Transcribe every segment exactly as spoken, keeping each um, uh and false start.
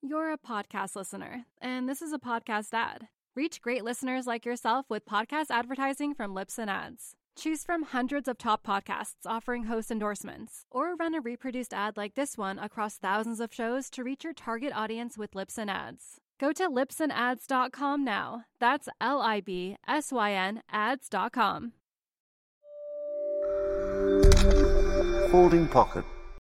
You're a podcast listener, and this is a podcast ad. Reach great listeners like yourself with podcast advertising from Libsyn Ads. Choose from hundreds of top podcasts offering host endorsements, or run a reproduced ad like this one across thousands of shows to reach your target audience with Libsyn Ads. Go to libsyn ads dot com now. That's L I B S Y N ads dot com. Folding pocket.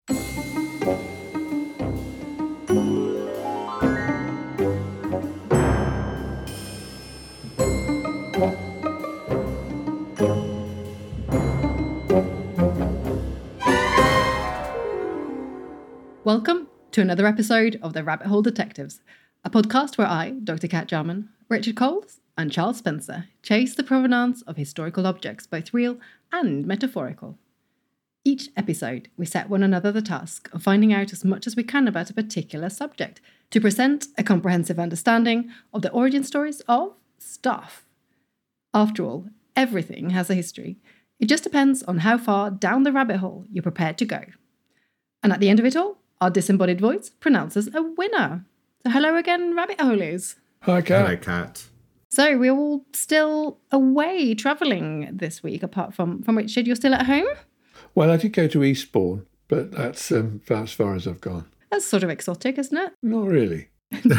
Welcome to another episode of The Rabbit Hole Detectives, a podcast where I, Doctor Kat Jarman, Richard Coles, and Charles Spencer chase the provenance of historical objects, both real and metaphorical. Each episode, we set one another the task of finding out as much as we can about a particular subject to present a comprehensive understanding of the origin stories of stuff. After all, everything has a history. It just depends on how far down the rabbit hole you're prepared to go. And at the end of it all, our disembodied voice pronounces a winner. So hello again, rabbit holies. Hi, Kat. Hello, Kat. So we're all still away travelling this week, apart from, from Richard. You're still at home? Well, I did go to Eastbourne, but that's um, about as far as I've gone. That's sort of exotic, isn't it? Not really.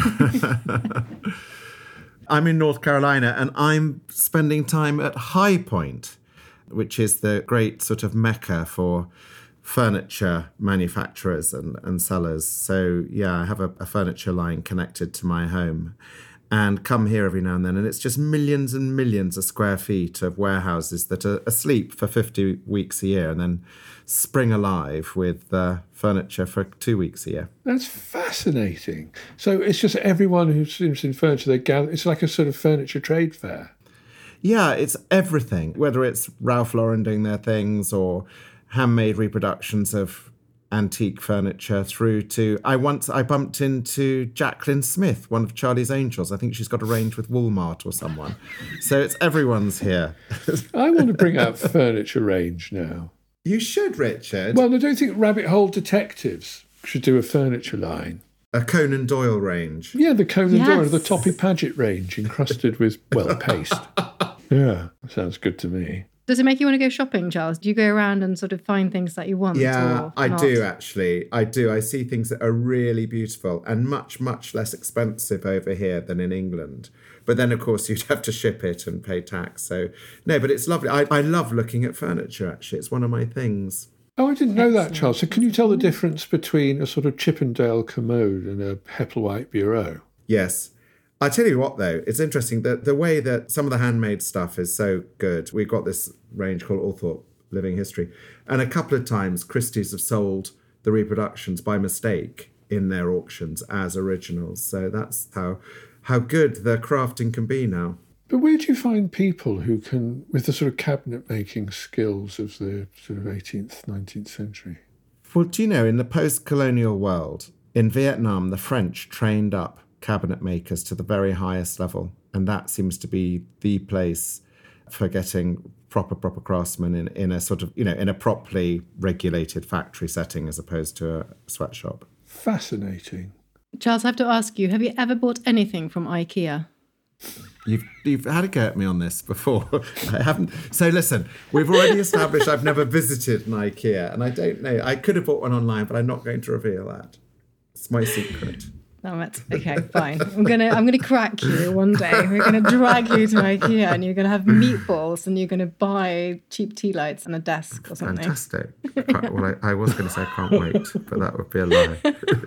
I'm in North Carolina and I'm spending time at High Point, which is the great sort of mecca for furniture manufacturers and, and sellers. So, yeah, I have a, a furniture line connected to my home and come here every now and then. And it's just millions and millions of square feet of warehouses that are asleep for fifty weeks a year and then spring alive with uh, furniture for two weeks a year. That's fascinating. So it's just everyone who's interested in furniture, they gather. It's like a sort of furniture trade fair. Yeah, it's everything, whether it's Ralph Lauren doing their things or handmade reproductions of antique furniture through to, I once, I bumped into Jacqueline Smith, one of Charlie's Angels. I think she's got a range with Walmart or someone. So it's everyone's here. I want to bring out furniture range now. You should, Richard. Well, I don't think Rabbit Hole Detectives should do a furniture line. A Conan Doyle range. Yeah, the Conan Yes. Doyle, the Toppy Paget range, encrusted with, well, paste. Yeah, sounds good to me. Does it make you want to go shopping, Charles? Do you go around and sort of find things that you want? Yeah, or I not? do actually. I do. I see things that are really beautiful and much, much less expensive over here than in England. But then, of course, you'd have to ship it and pay tax. So, no, but it's lovely. I, I love looking at furniture, actually. It's one of my things. Oh, I didn't know Excellent. that, Charles. So can you tell the difference between a sort of Chippendale commode and a Hepplewhite bureau? Yes. I tell you what, though, it's interesting that the way that some of the handmade stuff is so good. We've got this range called Althorpe Living History. And a couple of times Christie's have sold the reproductions by mistake in their auctions as originals. So that's how how good the crafting can be now. But where do you find people who can, with the sort of cabinet-making skills of the sort of eighteenth, nineteenth century? Well, do you know, in the post-colonial world, in Vietnam, the French trained up cabinet makers to the very highest level. And that seems to be the place for getting proper, proper craftsmen in, in a sort of, you know, in a properly regulated factory setting as opposed to a sweatshop. Fascinating. Charles, I have to ask you, have you ever bought anything from IKEA? You've you've had a go at me on this before. I haven't. So listen, we've already established I've never visited an IKEA, and I don't know. I could have bought one online, but I'm not going to reveal that. It's my secret. Oh, that's okay, fine. I'm gonna I'm gonna crack you one day. We're gonna drag you to IKEA and you're gonna have meatballs and you're gonna buy cheap tea lights and a desk or something. Fantastic. I can't- well, I, I was going to say I can't wait, but that would be a lie.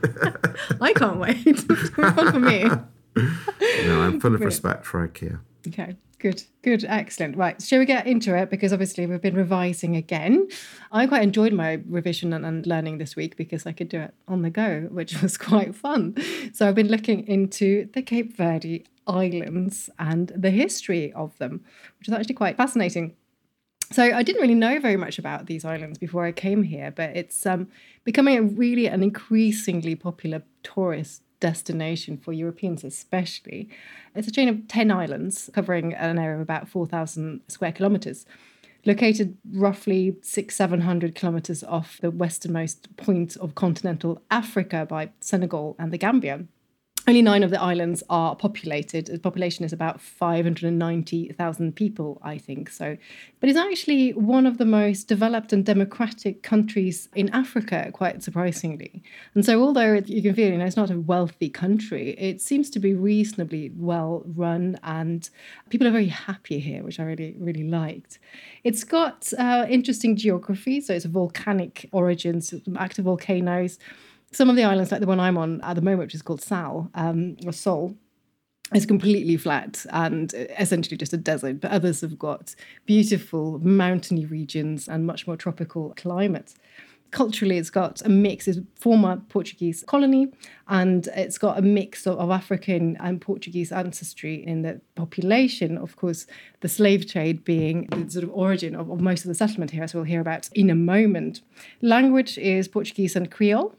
I can't wait. It's fun for me. No, I'm full of respect for IKEA. Okay, good, good, excellent. Right, shall we get into it? Because obviously we've been revising again. I quite enjoyed my revision and, and learning this week because I could do it on the go, which was quite fun. So I've been looking into the Cape Verde Islands and the history of them, which is actually quite fascinating. So I didn't really know very much about these islands before I came here, but it's um, becoming a really an increasingly popular tourist destination for Europeans especially. It's a chain of ten islands covering an area of about four thousand square kilometres, located roughly six, seven hundred kilometres off the westernmost point of continental Africa by Senegal and the Gambia. Only nine of the islands are populated. The population is about five hundred ninety thousand people, I think. So, but it's actually one of the most developed and democratic countries in Africa, quite surprisingly. And so, although you can feel, you know, it's not a wealthy country, it seems to be reasonably well run, and people are very happy here, which I really, really liked. It's got uh, interesting geography, so it's a volcanic origins, active volcanoes. Some of the islands, like the one I'm on at the moment, which is called Sal, um, or Sol, is completely flat and essentially just a desert. But others have got beautiful mountainy regions and much more tropical climates. Culturally, it's got a mix. It's a former Portuguese colony, and it's got a mix of, of African and Portuguese ancestry in the population. Of course, the slave trade being the sort of origin of, of most of the settlement here, as we'll hear about in a moment. Language is Portuguese and Creole.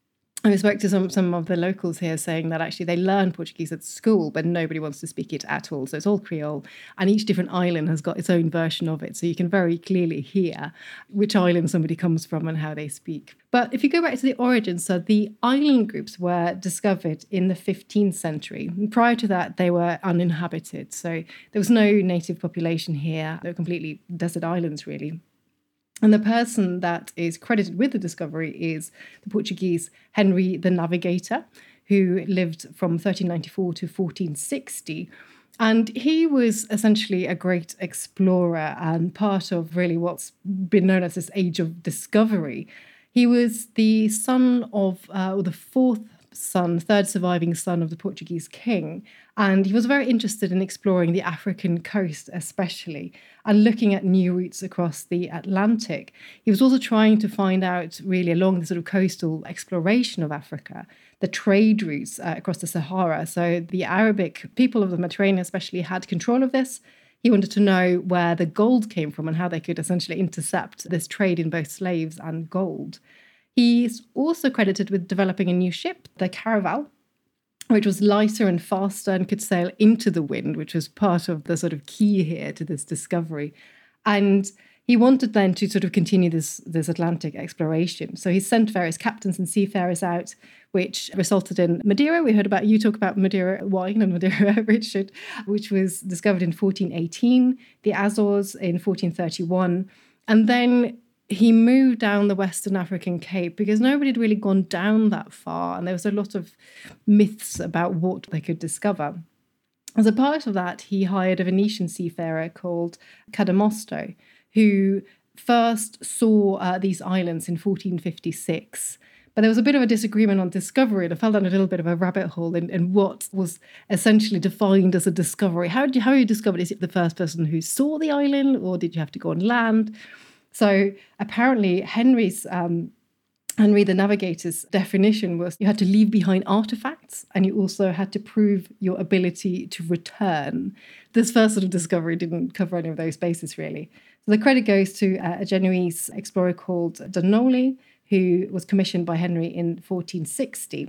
I spoke to some, some of the locals here saying that actually they learn Portuguese at school, but nobody wants to speak it at all. So it's all Creole, and each different island has got its own version of it. So you can very clearly hear which island somebody comes from and how they speak. But if you go back to the origins, so the island groups were discovered in the fifteenth century. And prior to that, they were uninhabited. So there was no native population here. They were completely desert islands, really. And the person that is credited with the discovery is the Portuguese Henry the Navigator, who lived from thirteen ninety-four to fourteen sixty. And he was essentially a great explorer and part of really what's been known as this age of discovery. He was the son of, uh, or the fourth son, third surviving son of the Portuguese king. And he was very interested in exploring the African coast, especially, and looking at new routes across the Atlantic. He was also trying to find out, really, along the sort of coastal exploration of Africa, the trade routes uh, across the Sahara. So the Arabic people of the Mediterranean especially had control of this. He wanted to know where the gold came from and how they could essentially intercept this trade in both slaves and gold. He's also credited with developing a new ship, the Caravel, which was lighter and faster and could sail into the wind, which was part of the sort of key here to this discovery. And he wanted then to sort of continue this, this Atlantic exploration. So he sent various captains and seafarers out, which resulted in Madeira. We heard about, you talk about Madeira wine and Madeira, Richard, which was discovered in fourteen eighteen, the Azores in fourteen thirty-one. And then he moved down the Western African Cape because nobody had really gone down that far, and there was a lot of myths about what they could discover. As a part of that, he hired a Venetian seafarer called Cadamosto, who first saw uh, these islands in fourteen fifty-six. But there was a bit of a disagreement on discovery, and I fell down a little bit of a rabbit hole in, in what was essentially defined as a discovery. How did you, how you discovered? Is it the first person who saw the island, or did you have to go on land? So apparently Henry's um, Henry the Navigator's definition was you had to leave behind artifacts, and you also had to prove your ability to return. This first sort of discovery didn't cover any of those bases, really. So the credit goes to uh, a Genoese explorer called Donoli, who was commissioned by Henry in fourteen sixty.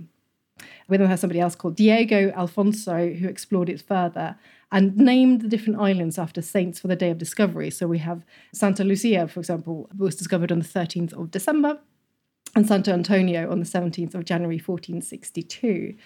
We then have somebody else called Diego Alfonso, who explored it further and named the different islands after saints for the day of discovery. So we have Santa Lucia, for example, was discovered on the thirteenth of December, and Santo Antonio on the seventeenth of January, fourteen sixty-two.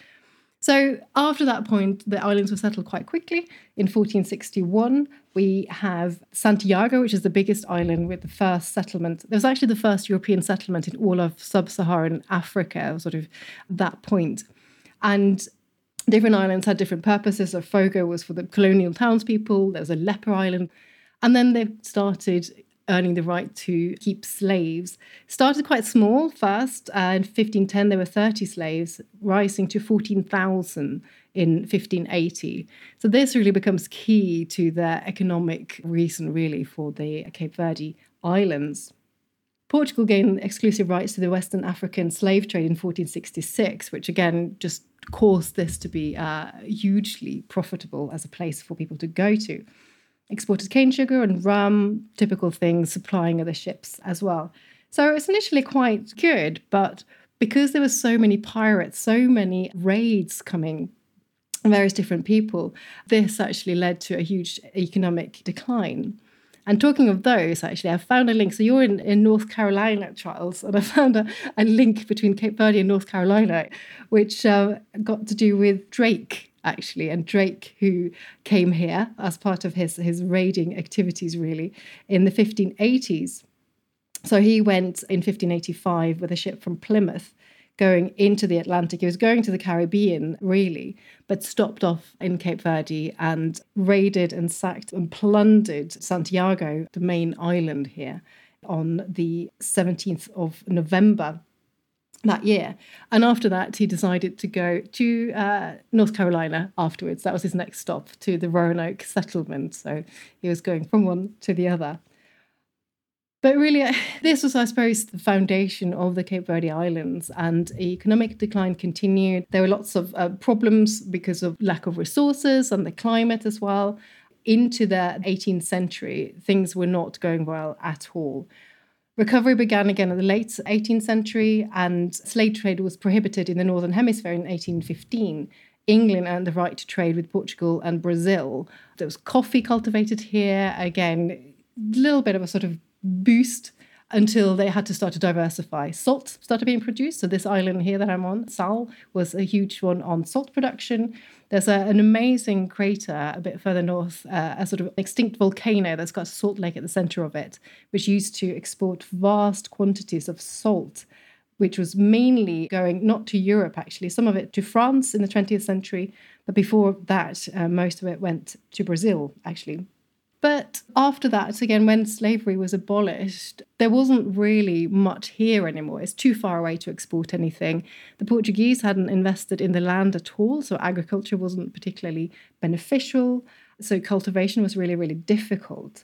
So after that point, the islands were settled quite quickly. In fourteen sixty-one, we have Santiago, which is the biggest island with the first settlement. There was actually the first European settlement in all of sub-Saharan Africa, sort of that point. And different islands had different purposes. So Fogo was for the colonial townspeople. There was a leper island. And then they started earning the right to keep slaves. Started quite small first. Uh, in fifteen ten, there were thirty slaves, rising to fourteen thousand in fifteen eighty. So this really becomes key to their economic reason, really, for the Cape Verde Islands. Portugal gained exclusive rights to the Western African slave trade in fourteen sixty-six, which again just caused this to be uh, hugely profitable as a place for people to go to. Exported cane sugar and rum, typical things, supplying other ships as well. So it's initially quite good, but because there were so many pirates, so many raids coming, various different people, this actually led to a huge economic decline. And talking of those, actually, I found a link. So you're in, in North Carolina, Charles, and I found a, a link between Cape Verde and North Carolina, which uh, got to do with Drake, actually. And Drake, who came here as part of his, his raiding activities, really, in the fifteen eighties. So he went in fifteen eighty-five with a ship from Plymouth going into the Atlantic. He was going to the Caribbean, really, but stopped off in Cape Verde and raided and sacked and plundered Santiago, the main island here, on the seventeenth of November that year. And after that, he decided to go to uh, North Carolina afterwards. That was his next stop, to the Roanoke settlement. So he was going from one to the other. But really, this was, I suppose, the foundation of the Cape Verde Islands, and economic decline continued. There were lots of uh, problems because of lack of resources and the climate as well. Into the eighteenth century, things were not going well at all. Recovery began again in the late eighteenth century, and slave trade was prohibited in the Northern Hemisphere in eighteen fifteen. England earned the right to trade with Portugal and Brazil. There was coffee cultivated here. Again, a little bit of a sort of boost until they had to start to diversify. Salt started being produced. So this island here that I'm on, Sal, was a huge one on salt production. There's a, an amazing crater a bit further north, uh, a sort of extinct volcano that's got a salt lake at the centre of it, which used to export vast quantities of salt, which was mainly going not to Europe, actually, some of it to France in the twentieth century. But before that, uh, most of it went to Brazil, actually. But after that, again, when slavery was abolished, there wasn't really much here anymore. It's too far away to export anything. The Portuguese hadn't invested in the land at all, so agriculture wasn't particularly beneficial. So cultivation was really, really difficult.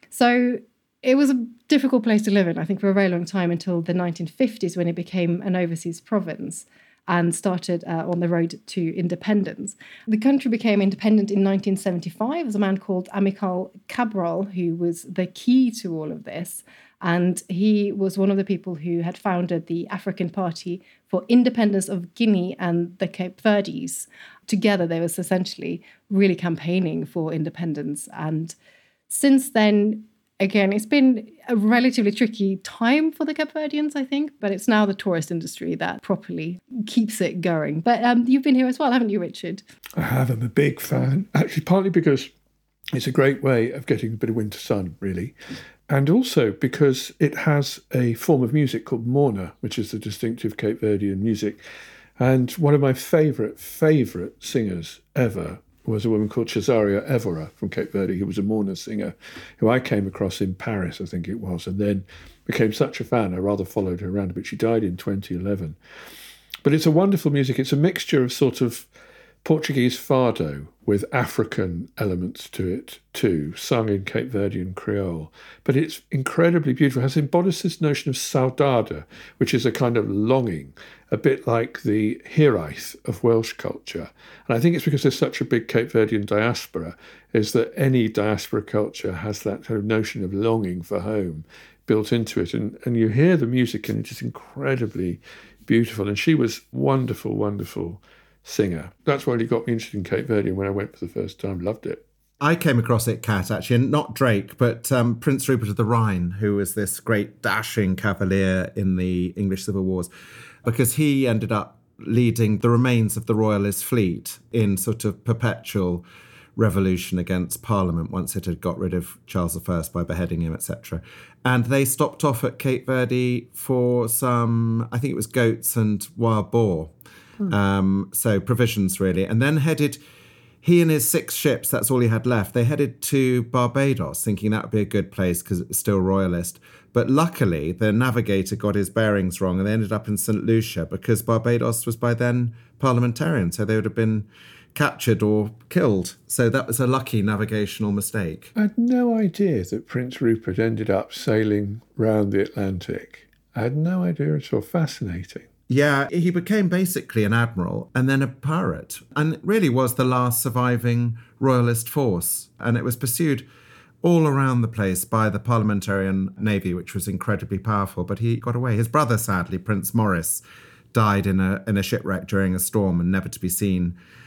So it was a difficult place to live in, I think, for a very long time, until the nineteen fifties, when it became an overseas province and started uh, on the road to independence. The country became independent in nineteen seventy-five. There's a man called Amilcar Cabral who was the key to all of this. And he was one of the people who had founded the African Party for Independence of Guinea and the Cape Verdes. Together, they was essentially really campaigning for independence. And since then, again, it's been a relatively tricky time for the Cape Verdeans, I think, but it's now the tourist industry that properly keeps it going. But um, you've been here as well, haven't you, Richard? I have. I'm a big fan, actually, partly because it's a great way of getting a bit of winter sun, really, and also because it has a form of music called Morna, which is the distinctive Cape Verdean music. And one of my favourite, favourite singers ever was a woman called Cesaria Evora from Cape Verde, who was a Morna singer, who I came across in Paris, I think it was, and then became such a fan, I rather followed her around, but she died in twenty eleven. But it's a wonderful music. It's a mixture of sort of Portuguese fado with African elements to it too, sung in Cape Verdean Creole. But it's incredibly beautiful. It has embodies this notion of saudade, which is a kind of longing, a bit like the hiraeth of Welsh culture. And I think it's because there's such a big Cape Verdean diaspora, is that any diaspora culture has that kind of notion of longing for home built into it. And, and you hear the music and it is incredibly beautiful. And she was wonderful, wonderful singer. That's why he got me interested in Cape Verde, and when I went for the first time, loved it. I came across it, Kat, actually, and not Drake, but um, Prince Rupert of the Rhine, who was this great dashing cavalier in the English Civil Wars, because he ended up leading the remains of the Royalist fleet in sort of perpetual revolution against Parliament once it had got rid of Charles the First by beheading him, et cetera. And they stopped off at Cape Verde for some, I think it was goats and wild boar. Hmm. Um, so provisions, really. And then headed, he and his six ships, that's all he had left, they headed to Barbados, thinking that would be a good place because it was still royalist. But luckily, the navigator got his bearings wrong and they ended up in Saint Lucia because Barbados was by then parliamentarian, so they would have been captured or killed. So that was a lucky navigational mistake. I had no idea that Prince Rupert ended up sailing round the Atlantic. I had no idea at all. Fascinating. Yeah, he became basically an admiral and then a pirate, and really was the last surviving royalist force. And it was pursued all around the place by the parliamentarian navy, which was incredibly powerful, but he got away. His brother, sadly, Prince Maurice, died in a in a shipwreck during a storm and never to be seen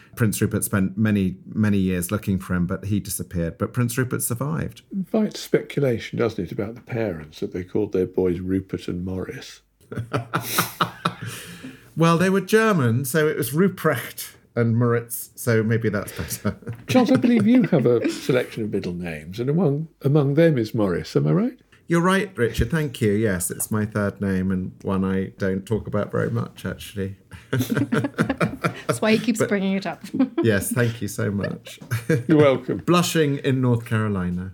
Prince Rupert spent many, many years looking for him, but he disappeared. But Prince Rupert survived. Invites speculation, doesn't it, about the parents, that they called their boys Rupert and Morris. Well, they were German, so it was Ruprecht and Moritz, so maybe that's better. Charles, I believe you have a selection of middle names, and among among them is Morris, am I right? You're right, Richard, thank you. Yes, it's my third name and one I don't talk about very much, actually. That's why he keeps but, bringing it up. Yes, thank you so much. You're welcome. Blushing in North Carolina.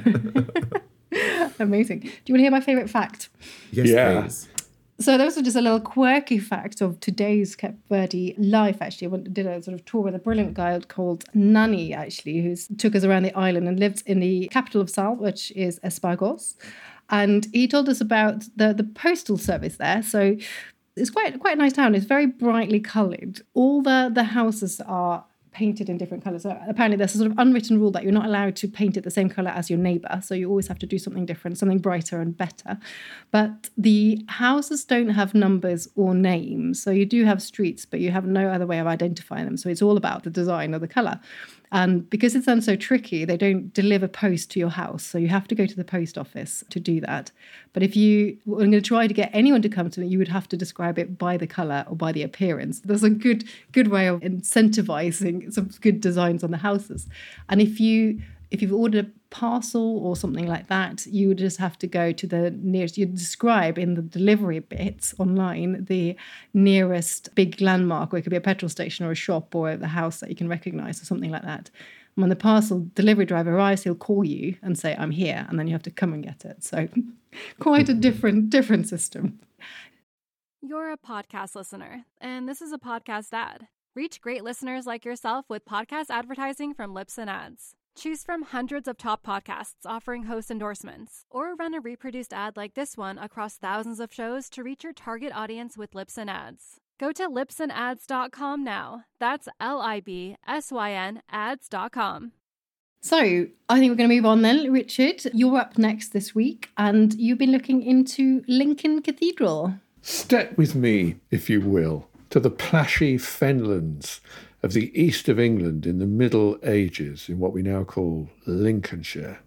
Amazing. Do you want to hear my favourite fact? Yes, yeah. please. So that was just a little quirky fact of today's Cape Verde life, actually. I went, did a sort of tour with a brilliant guy called Nani, actually, who took us around the island and lived in the capital of Sal, which is Espagos. And he told us about the, the postal service there. So it's quite quite a nice town. It's very brightly coloured. All the, the houses are painted in different colours. So apparently there's a sort of unwritten rule that you're not allowed to paint it the same colour as your neighbour. So you always have to do something different, something brighter and better. But the houses don't have numbers or names. So you do have streets, but you have no other way of identifying them. So it's all about the design or the colour. And because it's done so tricky, they don't deliver post to your house. So you have to go to the post office to do that. But if you were going to try to get anyone to come to it, you would have to describe it by the colour or by the appearance. There's a good good way of incentivizing some good designs on the houses. And if you if you've ordered a parcel or something like that, you would just have to go to the nearest, you describe in the delivery bits online the nearest big landmark, or it could be a petrol station or a shop or the house that you can recognise or something like that. And when the parcel delivery driver arrives, he'll call you and say, I'm here, and then you have to come and get it. So quite a different, different system. You're a podcast listener, and this is a podcast ad. Reach great listeners like yourself with podcast advertising from Libsyn Ads. Choose from hundreds of top podcasts offering host endorsements, or run a reproduced ad like this one across thousands of shows to reach your target audience with Libsyn Ads. Go to libsyn ads dot com now. That's L I B S Y N ads dot com. So I think we're going to move on then. Richard, you're up next this week, and you've been looking into Lincoln Cathedral. Step with me, if you will, to the plashy fenlands of the east of England in the Middle Ages, in what we now call Lincolnshire.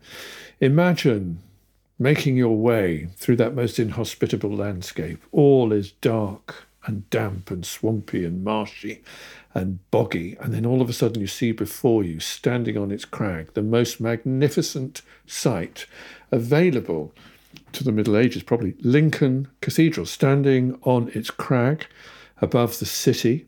Imagine making your way through that most inhospitable landscape. All is dark and damp and swampy and marshy and boggy, and then all of a sudden you see before you, standing on its crag, the most magnificent sight available to the Middle Ages, probably Lincoln Cathedral, standing on its crag above the city.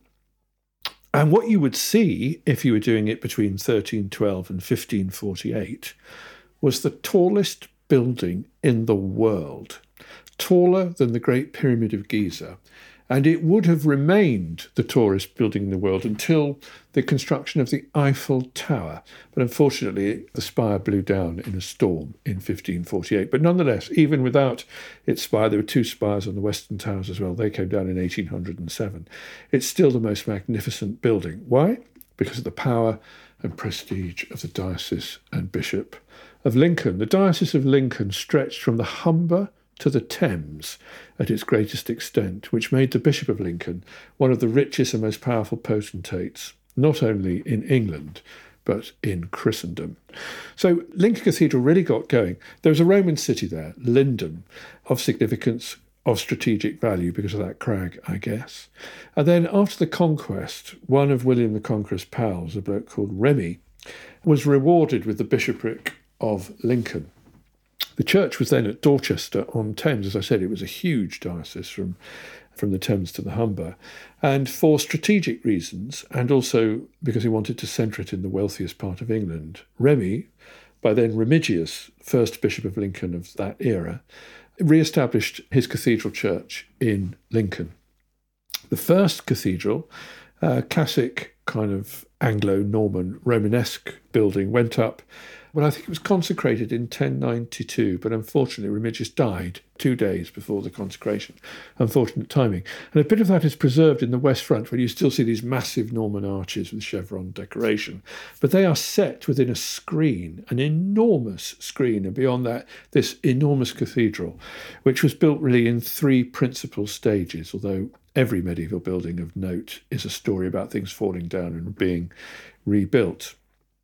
And what you would see, if you were doing it between thirteen twelve and fifteen forty-eight, was the tallest building in the world, taller than the Great Pyramid of Giza. And it would have remained the tallest building in the world until the construction of the Eiffel Tower. But unfortunately, the spire blew down in a storm in fifteen forty-eight. But nonetheless, even without its spire, there were two spires on the Western Towers as well. They came down in eighteen oh seven. It's still the most magnificent building. Why? Because of the power and prestige of the Diocese and Bishop of Lincoln. The Diocese of Lincoln stretched from the Humber to the Thames at its greatest extent, which made the Bishop of Lincoln one of the richest and most powerful potentates, not only in England, but in Christendom. So Lincoln Cathedral really got going. There was a Roman city there, Linden, of significance, of strategic value because of that crag, I guess. And then after the conquest, one of William the Conqueror's pals, a bloke called Remy, was rewarded with the bishopric of Lincoln. The church was then at Dorchester on Thames. As I said, it was a huge diocese from, from the Thames to the Humber. And for strategic reasons, and also because he wanted to centre it in the wealthiest part of England, Remy, by then Remigius, first Bishop of Lincoln of that era, re-established his cathedral church in Lincoln. The first cathedral, a classic kind of Anglo-Norman Romanesque building, went up Well, I think it was consecrated in ten ninety-two, but unfortunately Remigius died two days before the consecration. Unfortunate timing. And a bit of that is preserved in the west front, where you still see these massive Norman arches with chevron decoration. But they are set within a screen, an enormous screen, and beyond that, this enormous cathedral, which was built really in three principal stages, although every medieval building of note is a story about things falling down and being rebuilt.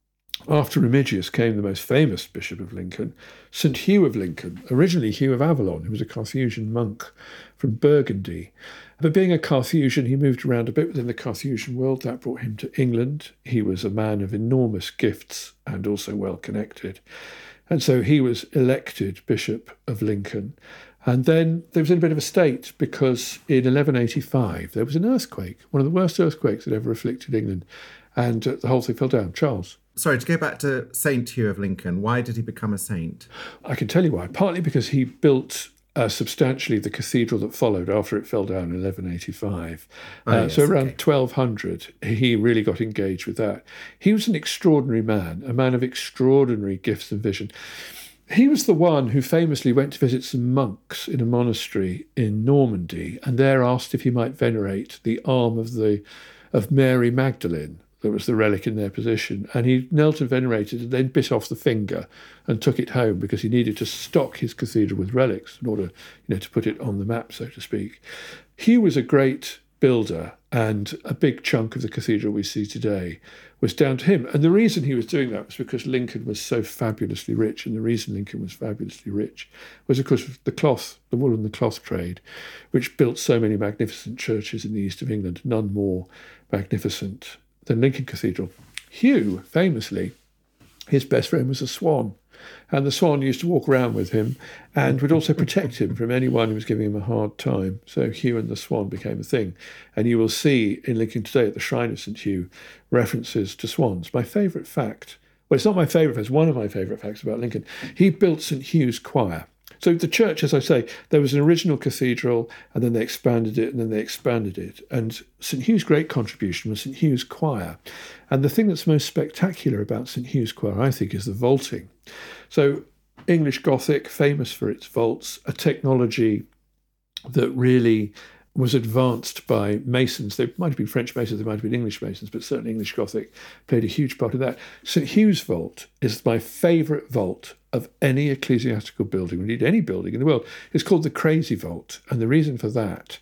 After Remigius came the most famous Bishop of Lincoln, St Hugh of Lincoln, originally Hugh of Avalon, who was a Carthusian monk from Burgundy. But being a Carthusian, he moved around a bit within the Carthusian world. That brought him to England. He was a man of enormous gifts and also well connected. And so he was elected Bishop of Lincoln. And then there was in a bit of a state, because in eleven eighty-five there was an earthquake, one of the worst earthquakes that ever afflicted England, and uh, the whole thing fell down. Charles? Sorry, to go back to Saint Hugh of Lincoln, why did he become a saint? I can tell you why. Partly because he built uh, substantially the cathedral that followed after it fell down in eleven eighty-five. Oh, uh, yes, so around okay. twelve hundred, he really got engaged with that. He was an extraordinary man, a man of extraordinary gifts and vision. He was the one who famously went to visit some monks in a monastery in Normandy, and there asked if he might venerate the arm of the of Mary Magdalene. That was the relic in their position. And he knelt and venerated and then bit off the finger and took it home, because he needed to stock his cathedral with relics in order, you know, to put it on the map, so to speak. Hugh was a great builder, and a big chunk of the cathedral we see today was down to him. And the reason he was doing that was because Lincoln was so fabulously rich, and the reason Lincoln was fabulously rich was, of course, the cloth, the wool and the cloth trade, which built so many magnificent churches in the east of England, none more magnificent than Lincoln Cathedral. Hugh, famously, his best friend was a swan, and the swan used to walk around with him and would also protect him from anyone who was giving him a hard time. So Hugh and the swan became a thing. And you will see in Lincoln today at the Shrine of St Hugh references to swans. My favourite fact, well, it's not my favourite fact, it's one of my favourite facts about Lincoln. He built St Hugh's Choir. So the church, as I say, there was an original cathedral, and then they expanded it, and then they expanded it. And St Hugh's great contribution was St Hugh's Choir. And the thing that's most spectacular about St Hugh's Choir, I think, is the vaulting. So English Gothic, famous for its vaults, a technology that really was advanced by masons. They might have been French masons, they might have been English masons, but certainly English Gothic played a huge part of that. St Hugh's vault is my favourite vault of any ecclesiastical building, indeed any building in the world. It's called the Crazy Vault, and the reason for that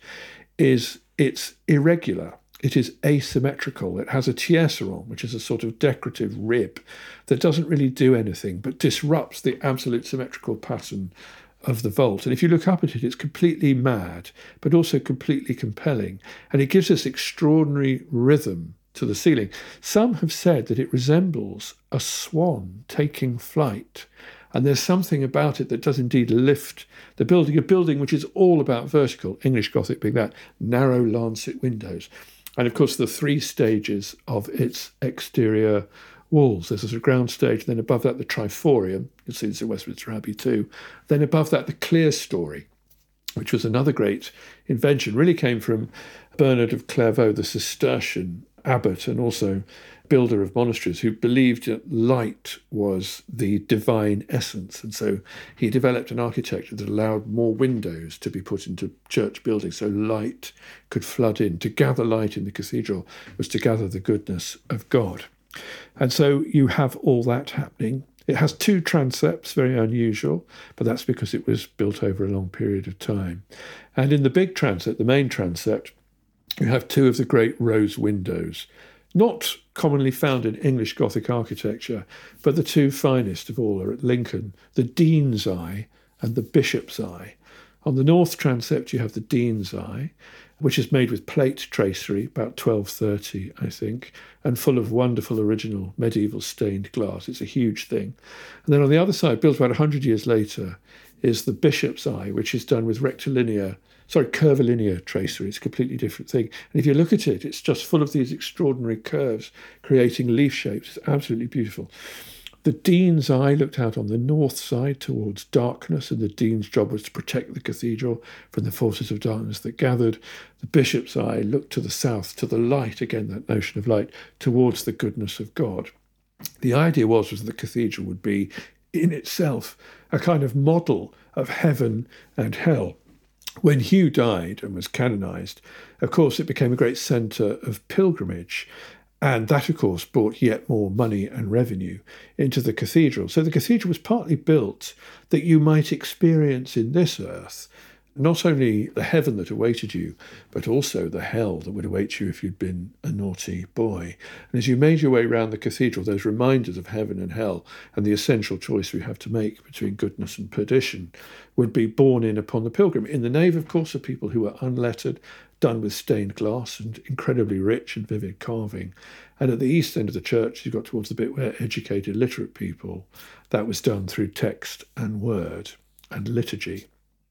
is it's irregular. It is asymmetrical. It has a tierceron, which is a sort of decorative rib that doesn't really do anything but disrupts the absolute symmetrical pattern of the vault. And if you look up at it, it's completely mad, but also completely compelling. And it gives this extraordinary rhythm to the ceiling. Some have said that it resembles a swan taking flight. And there's something about it that does indeed lift the building, a building which is all about vertical, English Gothic being that, narrow lancet windows. And of course, the three stages of its exterior walls. There's a sort of ground stage, then above that, the triforium. You'll see this in Westminster Abbey too. Then above that, the clerestory, which was another great invention, really came from Bernard of Clairvaux, the Cistercian abbot and also builder of monasteries, who believed that light was the divine essence. And so he developed an architecture that allowed more windows to be put into church buildings so light could flood in. To gather light in the cathedral was to gather the goodness of God. And so you have all that happening. It has two transepts, very unusual, but that's because it was built over a long period of time. And in the big transept, the main transept, you have two of the great rose windows, not commonly found in English Gothic architecture, but the two finest of all are at Lincoln, the Dean's Eye and the Bishop's Eye. On the north transept, you have the Dean's Eye, which is made with plate tracery, about twelve thirty, I think, and full of wonderful original medieval stained glass. It's a huge thing. And then on the other side, built about one hundred years later, is the Bishop's Eye, which is done with rectilinear, sorry, curvilinear tracery. It's a completely different thing. And if you look at it, it's just full of these extraordinary curves, creating leaf shapes. It's absolutely beautiful. The Dean's Eye looked out on the north side towards darkness, and the Dean's job was to protect the cathedral from the forces of darkness that gathered. The Bishop's Eye looked to the south, to the light, again, that notion of light, towards the goodness of God. The idea was, was that the cathedral would be in itself a kind of model of heaven and hell. When Hugh died and was canonised, of course, it became a great centre of pilgrimage. And that, of course, brought yet more money and revenue into the cathedral. So the cathedral was partly built that you might experience in this earth not only the heaven that awaited you, but also the hell that would await you if you'd been a naughty boy. And as you made your way around the cathedral, those reminders of heaven and hell and the essential choice we have to make between goodness and perdition would be borne in upon the pilgrim. In the nave, of course, are people who were unlettered, done with stained glass and incredibly rich and vivid carving. And at the east end of the church, you got towards the bit where educated, literate people, that was done through text and word and liturgy.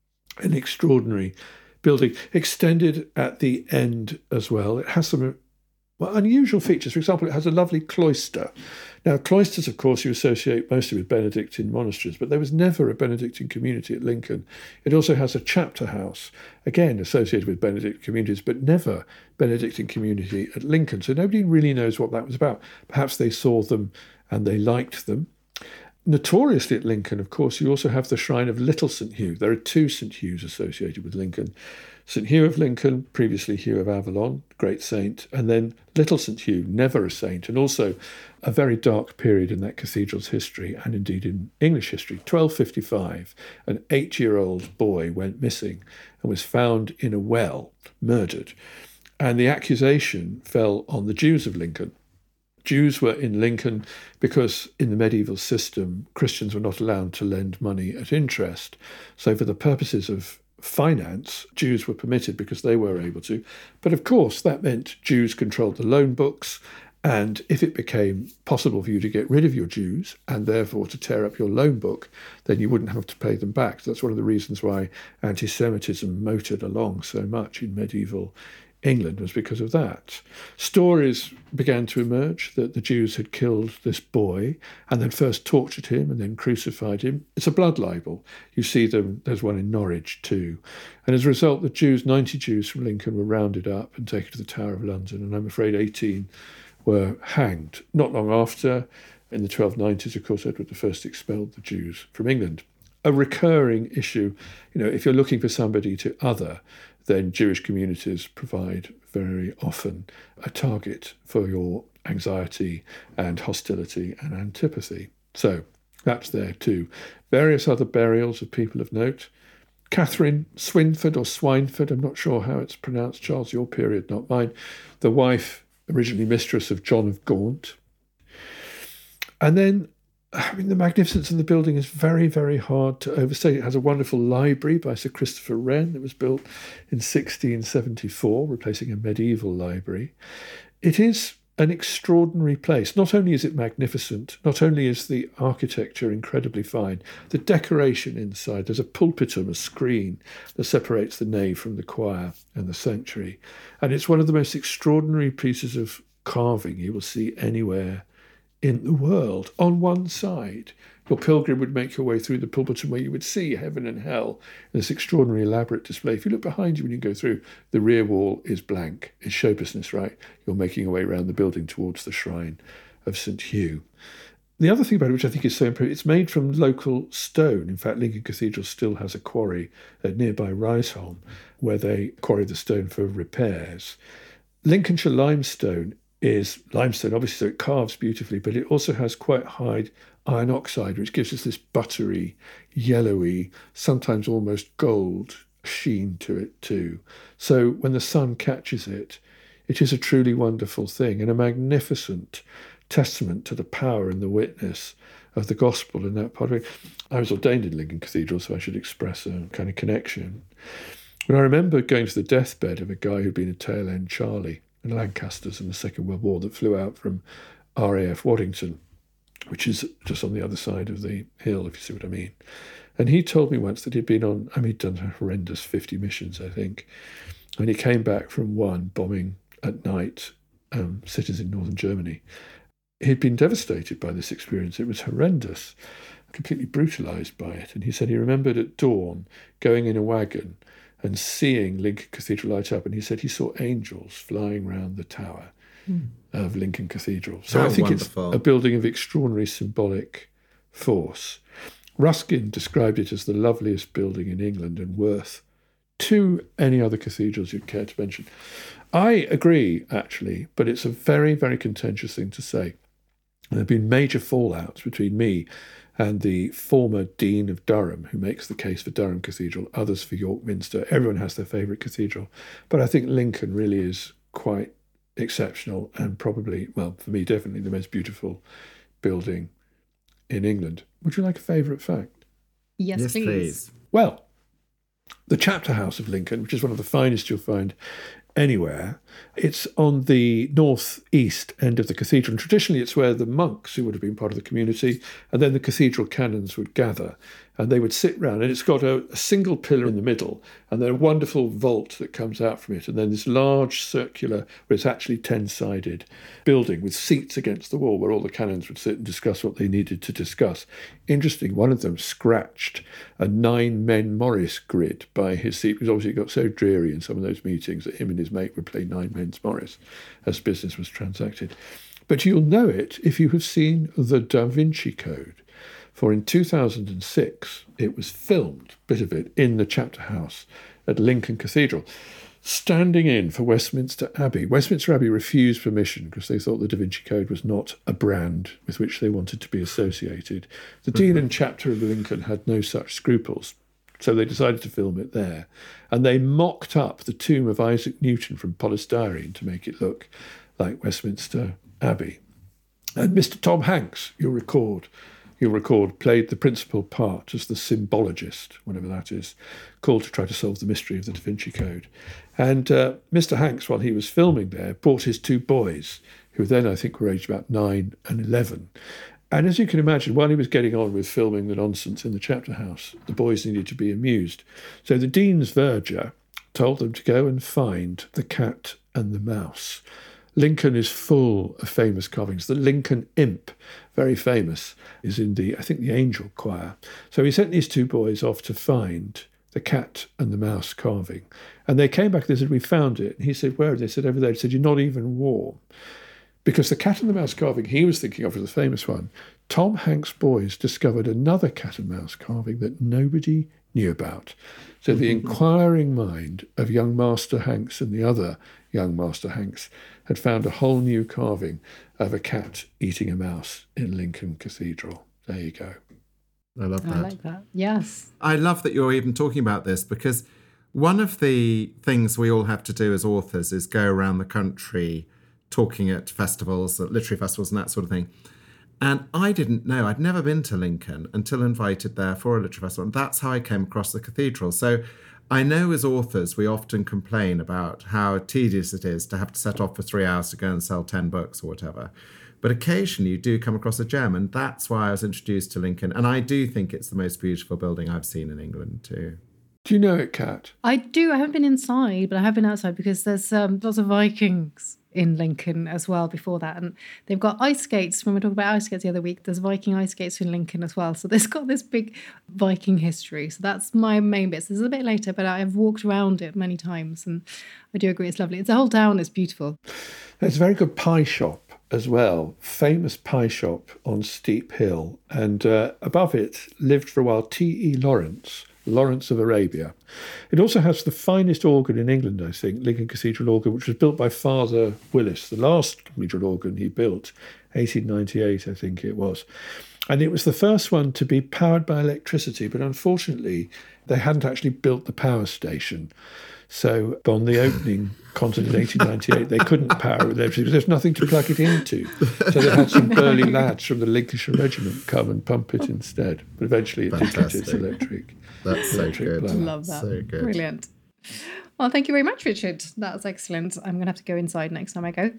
An extraordinary building, extended at the end as well. It has some well, unusual features. For example, it has a lovely cloister. Now, cloisters, of course, you associate mostly with Benedictine monasteries, but there was never a Benedictine community at Lincoln. It also has a chapter house, again associated with Benedictine communities, but never Benedictine community at Lincoln. So nobody really knows what that was about. Perhaps they saw them and they liked them. Notoriously at Lincoln, of course, you also have the shrine of Little St Hugh. There are two St Hughs associated with Lincoln. St Hugh of Lincoln, previously Hugh of Avalon, great saint, and then Little St Hugh, never a saint, and also a very dark period in that cathedral's history, and indeed in English history. twelve fifty-five, an eight-year-old boy went missing and was found in a well, murdered. And the accusation fell on the Jews of Lincoln. Jews were in Lincoln because in the medieval system, Christians were not allowed to lend money at interest. So for the purposes of finance, Jews were permitted because they were able to. But of course, that meant Jews controlled the loan books. And if it became possible for you to get rid of your Jews and therefore to tear up your loan book, then you wouldn't have to pay them back. So that's one of the reasons why anti-Semitism motored along so much in medieval England, was because of that. Stories began to emerge that the Jews had killed this boy and then first tortured him and then crucified him. It's a blood libel. You see them, there's one in Norwich too. And as a result, the Jews, ninety Jews from Lincoln were rounded up and taken to the Tower of London, and I'm afraid eighteen were hanged. Not long after, in the twelve nineties, of course, Edward the First expelled the Jews from England. A recurring issue, you know, if you're looking for somebody to other, then Jewish communities provide very often a target for your anxiety and hostility and antipathy. So that's there too. Various other burials of people of note. Catherine Swinford or Swineford, I'm not sure how it's pronounced, Charles, your period, not mine, the wife, originally mistress of John of Gaunt. And then I mean, the magnificence of the building is very, very hard to overstate. It has a wonderful library by Sir Christopher Wren that was built in sixteen seventy-four, replacing a medieval library. It is an extraordinary place. Not only is it magnificent, not only is the architecture incredibly fine, the decoration inside, there's a pulpitum, a screen that separates the nave from the choir and the sanctuary. And it's one of the most extraordinary pieces of carving you will see anywhere in the world. On one side, your pilgrim would make your way through the pulpitum where you would see heaven and hell in this extraordinary elaborate display. If you look behind you when you go through, the rear wall is blank. It's show business, right? You're making your way around the building towards the shrine of St Hugh. The other thing about it, which I think is so important, it's made from local stone. In fact, Lincoln Cathedral still has a quarry at nearby Riseholme where they quarry the stone for repairs. Lincolnshire limestone is limestone, obviously, so it carves beautifully, but it also has quite high iron oxide, which gives us this buttery, yellowy, sometimes almost gold sheen to it too. So when the sun catches it, it is a truly wonderful thing and a magnificent testament to the power and the witness of the gospel in that part of it. I was ordained in Lincoln Cathedral, so I should express a kind of connection. But I remember going to the deathbed of a guy who'd been a tail end Charlie in Lancasters in the Second World War that flew out from R A F Waddington, which is just on the other side of the hill, if you see what I mean. And he told me once that he'd been on, I mean, he'd done horrendous fifty missions, I think. And he came back from one bombing at night um, cities in northern Germany. He'd been devastated by this experience. It was horrendous, completely brutalised by it. And he said he remembered at dawn going in a wagon and seeing Lincoln Cathedral light up. And he said he saw angels flying round the tower. Mm. of Lincoln Cathedral. So How I think wonderful. It's a building of extraordinary symbolic force. Ruskin described it as the loveliest building in England and worth to any other cathedrals you'd care to mention. I agree, actually, but it's a very, very contentious thing to say. There have been major fallouts between me and the former Dean of Durham, who makes the case for Durham Cathedral, others for York Minster. Everyone has their favourite cathedral. But I think Lincoln really is quite exceptional and probably, well, for me, definitely the most beautiful building in England. Would you like a favourite fact? Yes, Yes, please. please. Well, the Chapter House of Lincoln, which is one of the finest you'll find anywhere, it's on the northeast end of the cathedral. And traditionally, it's where the monks, who would have been part of the community, and then the cathedral canons would gather. And they would sit round, and it's got a, a single pillar in the middle, and then a wonderful vault that comes out from it, and then this large circular, where it's actually ten-sided building with seats against the wall where all the canons would sit and discuss what they needed to discuss. Interesting, one of them scratched a nine-men Morris grid by his seat, because obviously it got so dreary in some of those meetings that him and his mate would play nine men's Morris as business was transacted. But you'll know it if you have seen the Da Vinci Code. For in two thousand six, it was filmed, a bit of it, in the Chapter House at Lincoln Cathedral, standing in for Westminster Abbey. Westminster Abbey refused permission because they thought the Da Vinci Code was not a brand with which they wanted to be associated. The mm-hmm. Dean and Chapter of Lincoln had no such scruples, so they decided to film it there. And they mocked up the tomb of Isaac Newton from polystyrene to make it look like Westminster Abbey. And Mister Tom Hanks, you'll record, you'll record, played the principal part as the symbologist, whatever that is, called to try to solve the mystery of the Da Vinci Code. And uh, Mister Hanks, while he was filming there, brought his two boys, who then I think were aged about nine and eleven. And as you can imagine, while he was getting on with filming the nonsense in the Chapter House, the boys needed to be amused. So the Dean's verger told them to go and find the cat and the mouse. Lincoln is full of famous carvings. The Lincoln Imp, very famous, is in the, I think, the Angel Choir. So he sent these two boys off to find the cat and the mouse carving. And they came back and they said, we found it. And he said, where? They said, over there. He said, you're not even warm. Because the cat and the mouse carving he was thinking of was the famous one. Tom Hanks' boys discovered another cat and mouse carving that nobody knew about. So the inquiring mind of young Master Hanks and the other young Master Hanks had found a whole new carving of a cat eating a mouse in Lincoln Cathedral. There you go. I love that. I like that. Yes. I love that you're even talking about this, because one of the things we all have to do as authors is go around the country talking at festivals, at literary festivals and that sort of thing. And I didn't know, I'd never been to Lincoln until invited there for a literary festival. And that's how I came across the cathedral. So I know as authors, we often complain about how tedious it is to have to set off for three hours to go and sell ten books or whatever. But occasionally you do come across a gem. And that's why I was introduced to Lincoln. And I do think it's the most beautiful building I've seen in England too. Do you know it, Kat? I do. I haven't been inside, but I have been outside because there's um, lots of Vikings in Lincoln as well before that. And they've got ice skates. When we talked about ice skates the other week, there's Viking ice skates in Lincoln as well. So there's got this big Viking history. So that's my main bit. So this is a bit later, but I've walked around it many times and I do agree it's lovely. It's the whole town is beautiful. There's a very good pie shop as well, famous pie shop on Steep Hill. And uh, above it lived for a while T E Lawrence, Lawrence of Arabia. It also has the finest organ in England, I think, Lincoln Cathedral organ, which was built by Father Willis, the last cathedral organ he built, eighteen ninety-eight, I think it was. And it was the first one to be powered by electricity, but unfortunately, they hadn't actually built the power station. So on the opening concert in eighteen ninety-eight, they couldn't power it with electricity because there's nothing to plug it into. So they had some burly lads from the Lincolnshire Regiment come and pump it instead. But eventually it Fantastic. did get its electric. That's so good. blower. Love that. So good. Brilliant. Well, thank you very much, Richard. That was excellent. I'm going to have to go inside next time I go.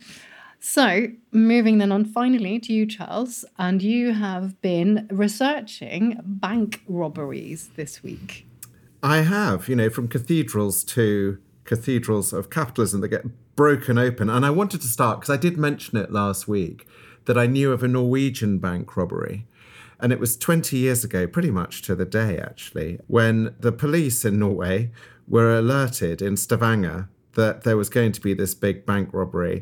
So, moving then on finally to you, Charles, and you have been researching bank robberies this week. I have, you know, from cathedrals to cathedrals of capitalism that get broken open. And I wanted to start, because I did mention it last week, that I knew of a Norwegian bank robbery. And it was twenty years ago, pretty much to the day, actually, when the police in Norway were alerted in Stavanger that there was going to be this big bank robbery.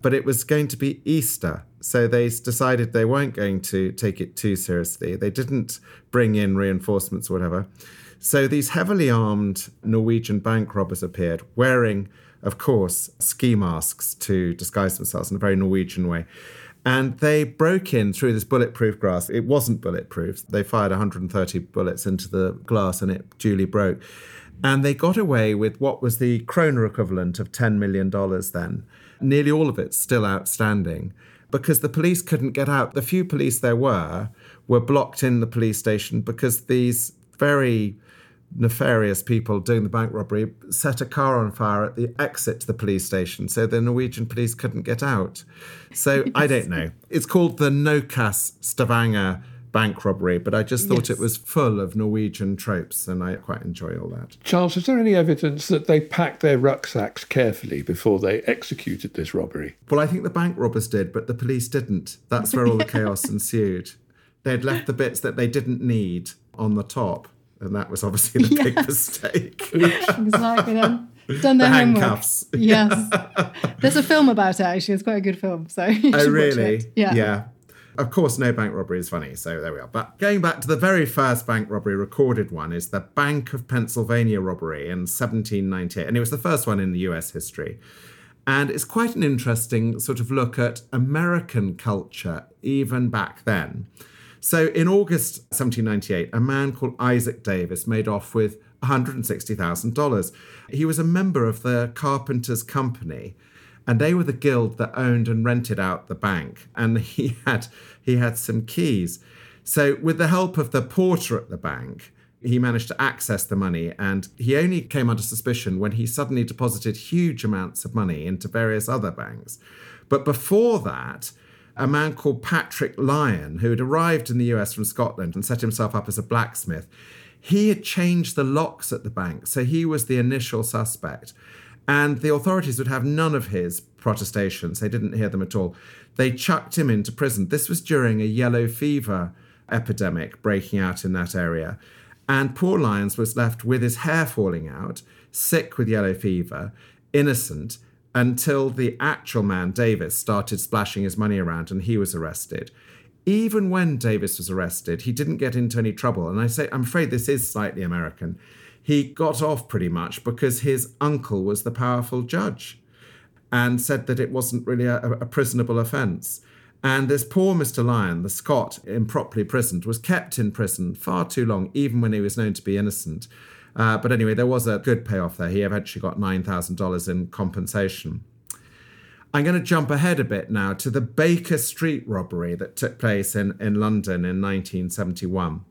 but it was going to be Easter. So they decided they weren't going to take it too seriously. They didn't bring in reinforcements or whatever. So these heavily armed Norwegian bank robbers appeared, wearing, of course, ski masks to disguise themselves in a very Norwegian way. And they broke in through this bulletproof glass. It wasn't bulletproof. They fired one hundred thirty bullets into the glass and it duly broke. And they got away with what was the kroner equivalent of ten million dollars then. Nearly all of it still outstanding because the police couldn't get out. The few police there were were blocked in the police station because these very nefarious people doing the bank robbery set a car on fire at the exit to the police station, so the Norwegian police couldn't get out. So I don't know. It's called the Nokas Stavanger bank robbery, but I just thought yes. it was full of Norwegian tropes, and I quite enjoy all that. Charles, is there any evidence that they packed their rucksacks carefully before they executed this robbery? Well, I think the bank robbers did, but the police didn't. That's where all the chaos ensued. They'd left the bits that they didn't need on the top. And that was obviously the yeah. big mistake. Exactly. Done their the homework. Handcuffs. Yes. There's a film about it, actually. It's quite a good film. So you oh, should really? watch it. Yeah. Yeah. Of course, no bank robbery is funny. So there we are. But going back to the very first bank robbery recorded one is the Bank of Pennsylvania robbery in seventeen ninety-eight. And it was the first one in the U S history. And it's quite an interesting sort of look at American culture even back then. So in August seventeen ninety-eight, a man called Isaac Davis made off with one hundred sixty thousand dollars. He was a member of the Carpenters Company, and they were the guild that owned and rented out the bank. And he had he had some keys. So with the help of the porter at the bank, he managed to access the money, and he only came under suspicion when he suddenly deposited huge amounts of money into various other banks. But before that, a man called Patrick Lyon, who had arrived in the U S from Scotland and set himself up as a blacksmith, he had changed the locks at the bank. So he was the initial suspect. And the authorities would have none of his protestations. They didn't hear them at all. They chucked him into prison. This was during a yellow fever epidemic breaking out in that area. And poor Lyons was left with his hair falling out, sick with yellow fever, innocent, until the actual man, Davis, started splashing his money around and he was arrested. Even when Davis was arrested, he didn't get into any trouble. And I say, I'm afraid this is slightly American. He got off pretty much because his uncle was the powerful judge and said that it wasn't really a, a prisonable offence. And this poor Mister Lyon, the Scot, improperly prisoned, was kept in prison far too long, even when he was known to be innocent. Uh, but anyway, there was a good payoff there. He eventually got nine thousand dollars in compensation. I'm going to jump ahead a bit now to the Baker Street robbery that took place in, in London in nineteen seventy-one.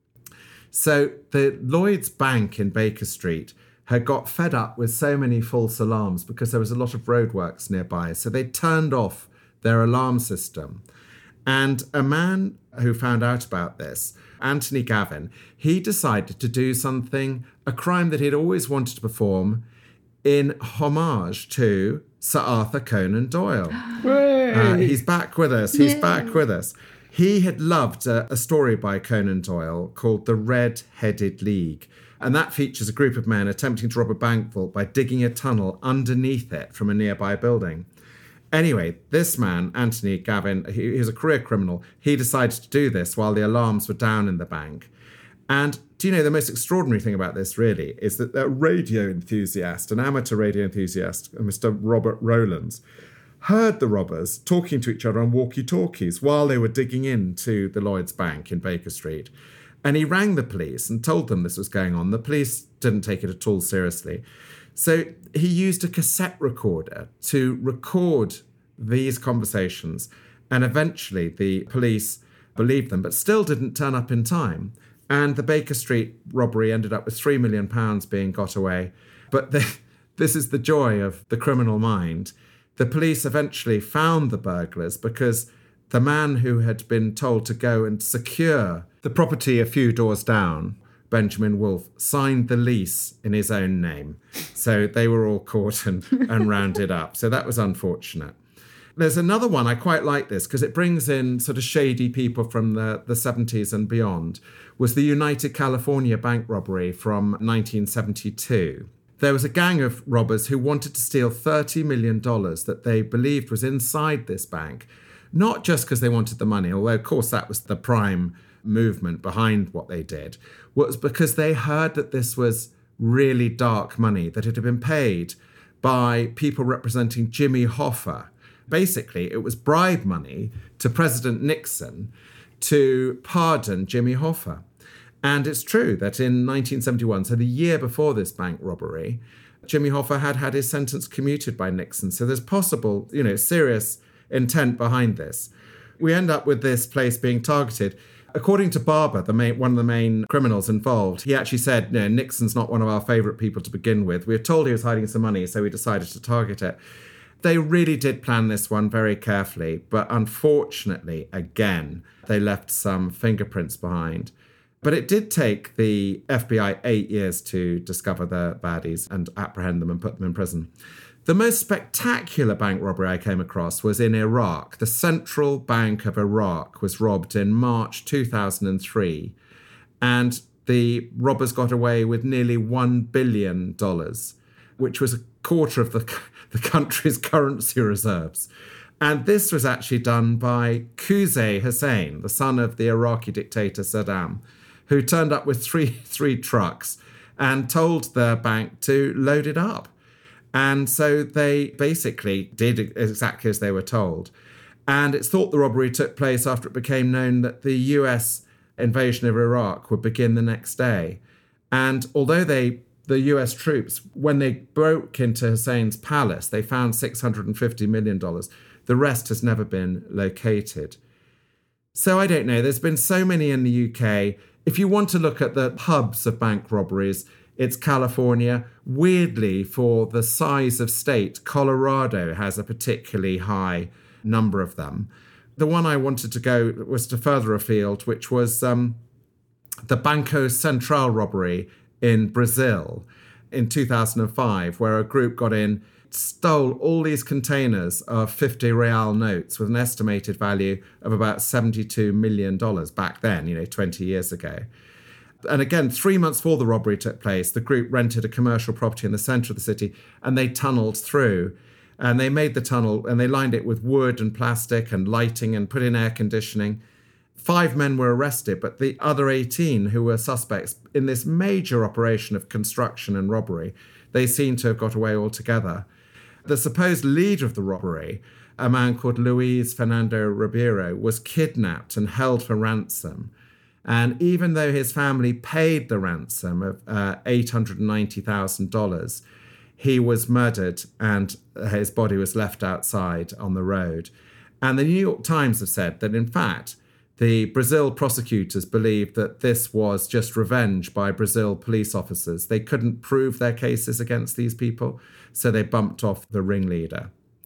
So the Lloyds Bank in Baker Street had got fed up with so many false alarms because there was a lot of roadworks nearby. So they turned off their alarm system. And a man who found out about this, Anthony Gavin, he decided to do something, a crime that he'd always wanted to perform in homage to Sir Arthur Conan Doyle. Uh, he's back with us. He's Yay. back with us. He had loved a, a story by Conan Doyle called The Red-Headed League. And that features a group of men attempting to rob a bank vault by digging a tunnel underneath it from a nearby building. Anyway, this man, Anthony Gavin, he, he was a career criminal. He decided to do this while the alarms were down in the bank. And do you know, the most extraordinary thing about this, really, is that a radio enthusiast, an amateur radio enthusiast, Mister Robert Rowlands, heard the robbers talking to each other on walkie-talkies while they were digging into the Lloyds Bank in Baker Street. And he rang the police and told them this was going on. The police didn't take it at all seriously. So he used a cassette recorder to record these conversations, and eventually the police believed them, but still didn't turn up in time. And the Baker Street robbery ended up with three million pounds being got away. But the, this is the joy of the criminal mind. The police eventually found the burglars because the man who had been told to go and secure the property a few doors down, Benjamin Wolfe, signed the lease in his own name. So they were all caught and, and rounded up. So that was unfortunate. There's another one, I quite like this because it brings in sort of shady people from the, the seventies and beyond, was the United California bank robbery from nineteen seventy-two. there was a gang of robbers who wanted to steal thirty million dollars that they believed was inside this bank, not just because they wanted the money, although, of course, that was the prime movement behind what they did, was because they heard that this was really dark money, that it had been paid by people representing Jimmy Hoffa. Basically, it was bribe money to President Nixon to pardon Jimmy Hoffa. And it's true that in nineteen seventy-one, so the year before this bank robbery, Jimmy Hoffa had had his sentence commuted by Nixon. So there's possible, you know, serious intent behind this. We end up with this place being targeted. According to Barber, the main, one of the main criminals involved, he actually said, no, Nixon's not one of our favourite people to begin with. We were told he was hiding some money, so we decided to target it. They really did plan this one very carefully, but unfortunately, again, they left some fingerprints behind. But it did take the F B I eight years to discover the baddies and apprehend them and put them in prison. The most spectacular bank robbery I came across was in Iraq. The Central Bank of Iraq was robbed in March two thousand three, and the robbers got away with nearly one billion dollars, which was a quarter of the, the country's currency reserves. And this was actually done by Qusay Hussein, the son of the Iraqi dictator Saddam, who turned up with three, three trucks and told the bank to load it up. And so they basically did exactly as they were told. And it's thought the robbery took place after it became known that the U S invasion of Iraq would begin the next day. And although they, the U S troops, when they broke into Hussein's palace, they found six hundred fifty million dollars. The rest has never been located. So I don't know. There's been so many in the U K. If you want to look at the hubs of bank robberies, it's California. Weirdly, for the size of state, Colorado has a particularly high number of them. The one I wanted to go was to further afield, which was um, the Banco Central robbery in Brazil in two thousand five, where a group got in, stole all these containers of fifty real notes with an estimated value of about seventy-two million dollars back then, you know, twenty years ago. And again, three months before the robbery took place, the group rented a commercial property in the centre of the city and they tunnelled through. And they made the tunnel and they lined it with wood and plastic and lighting and put in air conditioning. Five men were arrested, but the other eighteen who were suspects in this major operation of construction and robbery, they seem to have got away altogether. The supposed leader of the robbery, a man called Luis Fernando Ribeiro, was kidnapped and held for ransom. And even though his family paid the ransom of uh, eight hundred ninety thousand dollars, he was murdered and his body was left outside on the road. And the New York Times have said that, in fact, the Brazil prosecutors believed that this was just revenge by Brazil police officers. They couldn't prove their cases against these people, so they bumped off the ringleader.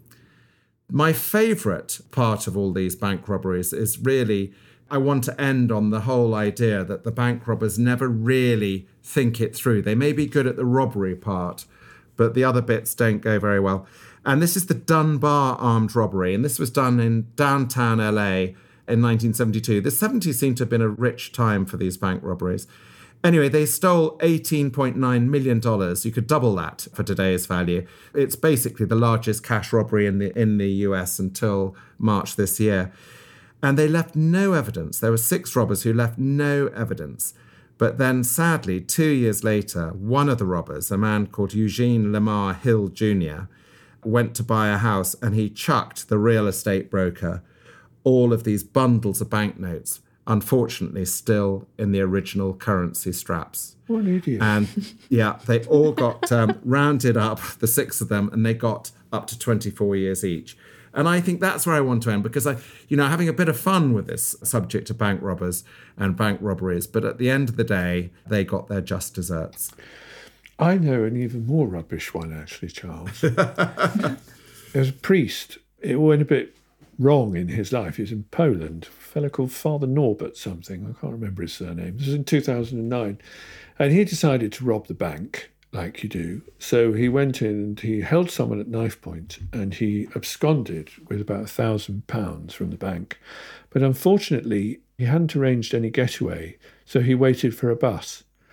My favourite part of all these bank robberies is really, I want to end on the whole idea that the bank robbers never really think it through. They may be good at the robbery part, but the other bits don't go very well. And this is the Dunbar armed robbery, and this was done in downtown L A in nineteen seventy-two. The seventies seemed to have been a rich time for these bank robberies. Anyway, they stole eighteen point nine million dollars. You could double that for today's value. It's basically the largest cash robbery in the in the U S until March this year. And they left no evidence. There were six robbers who left no evidence. But then, sadly, two years later, one of the robbers, a man called Eugene Lamar Hill Junior, went to buy a house and he chucked the real estate broker all of these bundles of banknotes, unfortunately still in the original currency straps. What an idiot. And yeah, they all got um, rounded up, the six of them, and they got up to twenty-four years each. And I think that's where I want to end, because I, you know, having a bit of fun with this subject of bank robbers and bank robberies, but at the end of the day, they got their just desserts. I know an even more rubbish one, actually, Charles. There's a priest. It went a bit wrong in his life. He was in Poland, a fellow called Father Norbert something. I can't remember his surname. This was in two thousand nine. And he decided to rob the bank, like you do. So he went in and he held someone at knife point and he absconded with about a thousand pounds from the bank. But unfortunately, he hadn't arranged any getaway, so he waited for a bus.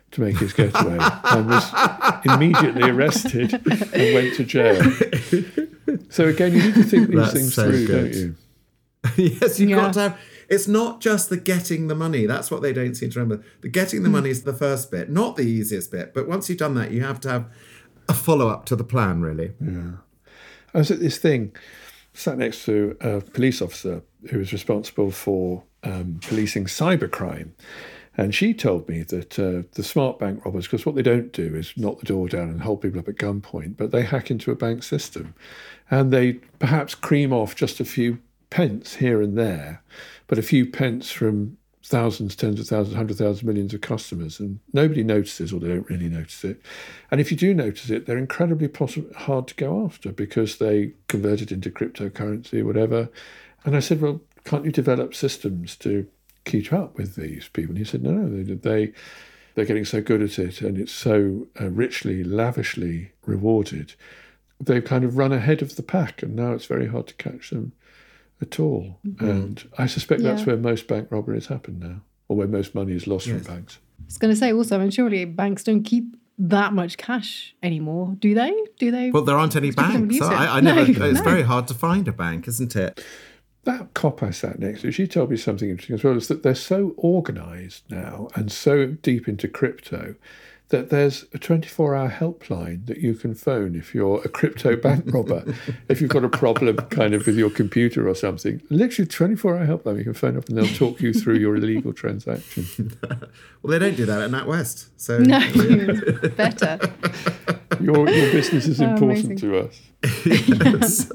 to make his getaway and was immediately arrested and went to jail. So again, you need to think these That's things so through, good. don't you? Yes, you've Yeah. got to have... It's not just the getting the money. That's what they don't seem to remember. The getting the money is the first bit, not the easiest bit. But once you've done that, you have to have a follow-up to the plan, really. Yeah. I was at this thing, sat next to a police officer who was responsible for um, policing cybercrime. And she told me that uh, the smart bank robbers, because what they don't do is knock the door down and hold people up at gunpoint, but they hack into a bank system. And they perhaps cream off just a few pence here and there, but a few pence from thousands, tens of thousands, hundred thousands, millions of customers, and nobody notices, or they don't really notice it. And if you do notice it, they're incredibly poss- hard to go after because they convert it into cryptocurrency, whatever. And I said, well, can't you develop systems to keep up with these people? And he said, no, they, they, they're getting so good at it, and it's so uh, richly, lavishly rewarded. They've kind of run ahead of the pack, and now it's very hard to catch them at all. Mm-hmm. And I suspect that's Yeah. where most bank robberies happen now, or where most money is lost Yes. from banks. I was going to say also, I mean, surely banks don't keep that much cash anymore, do they? Do they? Well, there aren't any People don't banks. use it. I, I No, never. It's no. very hard to find a bank, isn't it? That cop I sat next to, she told me something interesting as well, is that they're so organised now and so deep into crypto that there's a twenty-four hour helpline that you can phone if you're a crypto bank robber. If you've got a problem kind of with your computer or something, literally twenty-four hour helpline, you can phone up and they'll talk you through your illegal transaction. Well, they don't do that at NatWest. So No, better. Your, your business is Oh, important amazing. to us. Yes.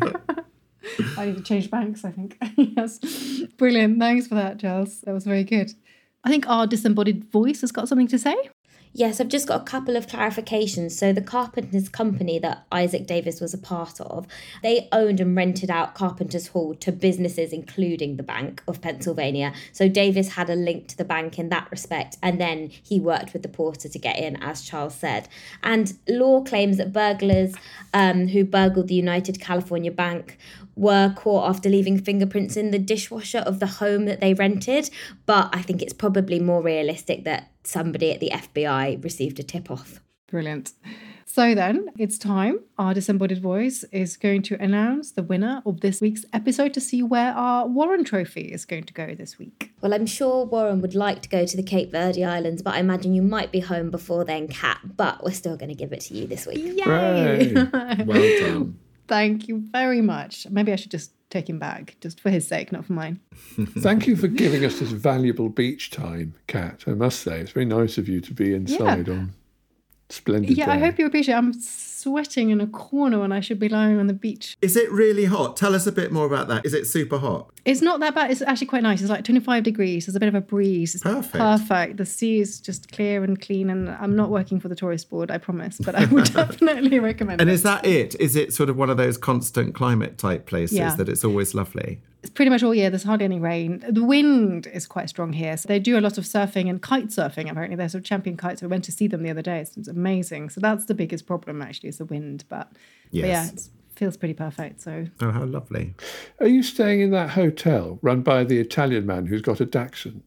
I need to change banks, I think. Yes. Brilliant. Thanks for that, Giles. That was very good. I think our disembodied voice has got something to say. Yes, I've just got a couple of clarifications. So the Carpenters Company that Isaac Davis was a part of, they owned and rented out Carpenters Hall to businesses, including the Bank of Pennsylvania. So Davis had a link to the bank in that respect, and then he worked with the porter to get in, as Charles said. And law claims that burglars um, who burgled the United California Bank were caught after leaving fingerprints in the dishwasher of the home that they rented. But I think it's probably more realistic that somebody at the F B I received a tip-off. Brilliant. So then, it's time. Our disembodied voice is going to announce the winner of this week's episode to see where our Warren Trophy is going to go this week. Well, I'm sure Warren would like to go to the Cape Verde Islands, but I imagine you might be home before then, Kat. But we're still going to give it to you this week. Yay! Well done. Thank you very much. Maybe I should just take him back, just for his sake, not for mine. Thank you for giving us this valuable beach time, Kat. I must say, it's very nice of you to be inside Yeah. on splendid Yeah, day. I hope you appreciate it. I'm sweating in a corner when I should be lying on the beach. Is it really hot? Tell us a bit more about that. Is it super hot? It's not that bad. It's actually quite nice. It's like twenty-five degrees. There's a bit of a breeze. It's Perfect. perfect. The sea is just clear and clean. And I'm not working for the tourist board, I promise. But I would definitely recommend And it. is that it? Is it sort of one of those constant climate type places Yeah. that it's always lovely? It's pretty much all year. There's hardly any rain. The wind is quite strong here. So they do a lot of surfing and kite surfing, apparently. They're sort of champion kites. We went to see them the other day. It's, it's amazing. So that's the biggest problem, actually, is the wind. But, but yeah, Yes. it feels pretty perfect. So Oh, how lovely. Are you staying in that hotel run by the Italian man who's got a dachshund?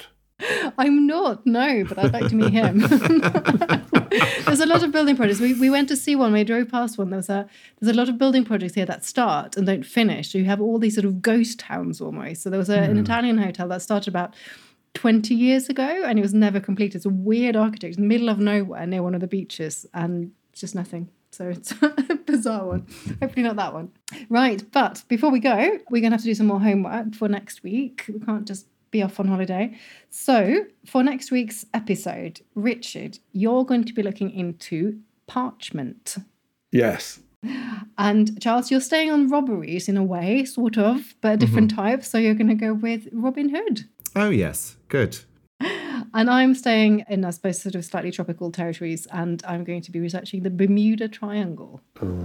I'm not, no, but I'd like to meet him. There's a lot of building projects. We we went to see one. We drove past one. There was a there's a lot of building projects here that start and don't finish. So you have all these sort of ghost towns almost. So there was a, an Italian hotel that started about twenty years ago and it was never completed. It's a weird architecture in the middle of nowhere near one of the beaches and it's just nothing. So it's a bizarre one. Hopefully not that one. Right, but before we go, we're going to have to do some more homework for next week. We can't just be off on holiday. So for next week's episode, Richard, you're going to be looking into parchment. Yes. And Charles, you're staying on robberies in a way, sort of, but a different type. So you're going to go with Robin Hood. Oh, yes. Good. And I'm staying in, I suppose, sort of slightly tropical territories, and I'm going to be researching the Bermuda Triangle.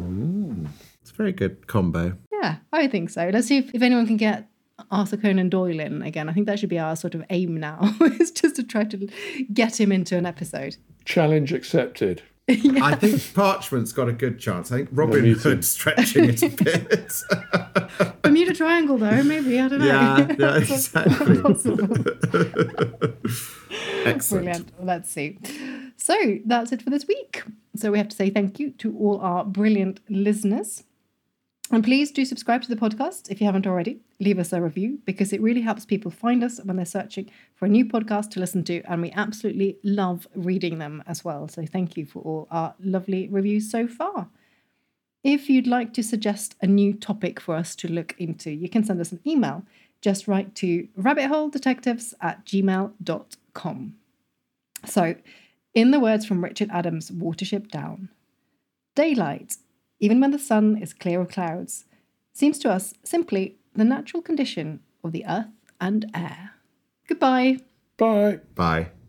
It's a very good combo. Yeah, I think so. Let's see if, if anyone can get Arthur Conan Doyle in again. I think that should be our sort of aim now. It's just to try to get him into an episode. Challenge accepted. I think Parchment's got a good chance. I think Robin Me too. Hood stretching it a bit. Bermuda Triangle, though, maybe, I don't know. Yeah, yeah, exactly. Possible. Excellent. Brilliant. Well, let's see. So that's it for this week. So we have to say thank you to all our brilliant listeners. And please do subscribe to the podcast if you haven't already. Leave us a review because it really helps people find us when they're searching for a new podcast to listen to. And we absolutely love reading them as well. So thank you for all our lovely reviews so far. If you'd like to suggest a new topic for us to look into, you can send us an email. Just write to rabbitholedetectives at gmail dot com. So, in the words from Richard Adams' Watership Down, daylight, even when the sun is clear of clouds, seems to us simply the natural condition of the earth and air. Goodbye. Bye. Bye.